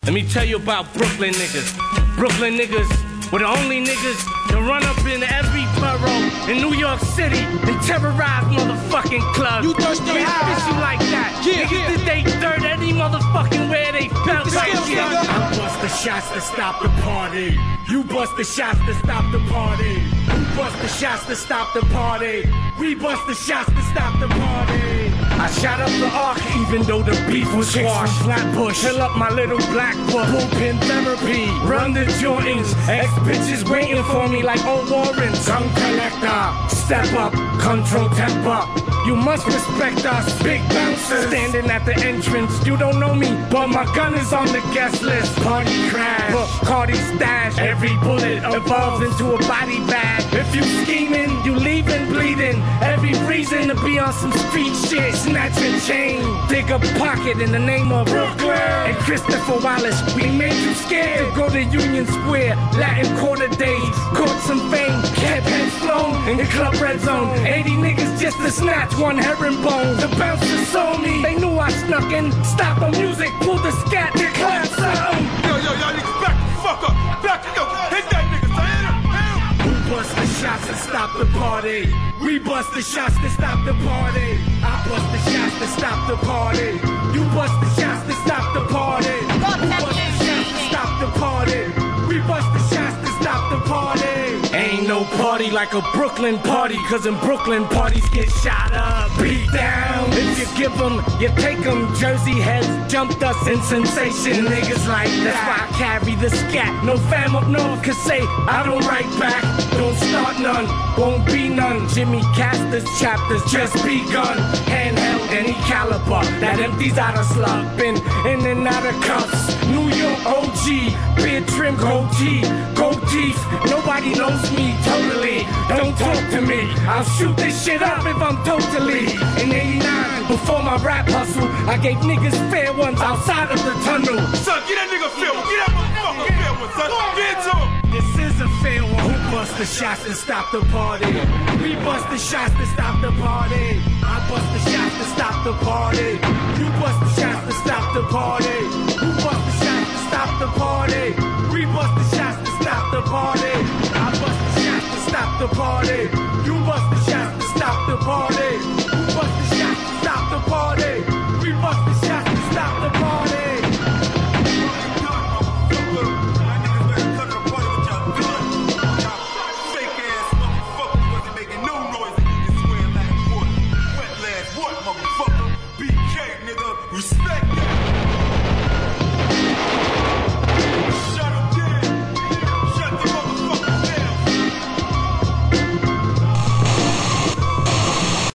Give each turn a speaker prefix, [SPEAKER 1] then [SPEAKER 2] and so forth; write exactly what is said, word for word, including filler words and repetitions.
[SPEAKER 1] Let me tell you about Brooklyn niggas. Brooklyn niggas were the only niggas to run up in every borough in New York City and terrorize motherfucking clubs.
[SPEAKER 2] You thirsty?
[SPEAKER 1] We fish you like that.
[SPEAKER 2] Yeah,
[SPEAKER 1] niggas
[SPEAKER 2] yeah.
[SPEAKER 1] did they dirt any motherfucking where they felt like
[SPEAKER 2] skills,
[SPEAKER 1] shit.
[SPEAKER 2] nigga.
[SPEAKER 3] I bust the shots to stop the party. You bust the shots to stop the party. You bust the shots to stop the party. We bust the shots to stop the party. I shot up the arc even though the beef was squashed. Flatbush, fill up my little black book. Bullpen therapy, run the joints. Ex-bitches waiting for me like old Warrens. Gun collector, step up, control temper. You must respect us, big bouncers. Standing at the entrance, you don't know me, but my gun is on the guest list. Party crash, but Cardi stash. Every bullet evolves into a body bag. If you scheming, you leaving bleeding. Every reason to be on some street shit. Snatch a chain, dig a pocket in the name of Brooklyn. And Christopher Wallace, we made you scared. Go to Union Square, Latin Quarter days. Caught some fame, kept heads flown in the club red zone. eighty niggas just to snatch one herringbone. The bouncers saw me, they knew I snuck in. Stop the music, pull the scat, and clap something.
[SPEAKER 2] Yo, yo, y'all niggas back the fuck up. Back it up. Hit that nigga. Hit him. Hit him.
[SPEAKER 3] We bust the shots to stop the party. We bust the shots to stop the party. I bust the shots to stop the party. You bust the shots to stop the party. We bust the shots to stop the party. We bust the shots to stop the party. Ain't no party like a Brooklyn party, cause in Brooklyn parties get shot up, beat down. If you give them, you take them. Jersey heads jumped us in sensation. Niggas like that. That's why I carry the scat. No fam up north could say I don't write back. Don't start none, won't be none. Jimmy Castor's chapters just begun. Handheld any caliber that empties out of slug. Been in and out of cuffs. New York O G, beard trim gold G, gold teeth. Nobody knows me totally. Don't talk to me. I'll shoot this shit up if I'm totally. In eighty-nine, before my rap hustle, I gave niggas fair ones outside of the tunnel.
[SPEAKER 2] Son, get that nigga fair one. Get that motherfucker fair one, son. Get to him.
[SPEAKER 3] This is a fair one. Who bust the shots to stop the party? We bust the shots to stop the party. I bust the shots to stop the party. You bust the shots to stop the party. Who bust the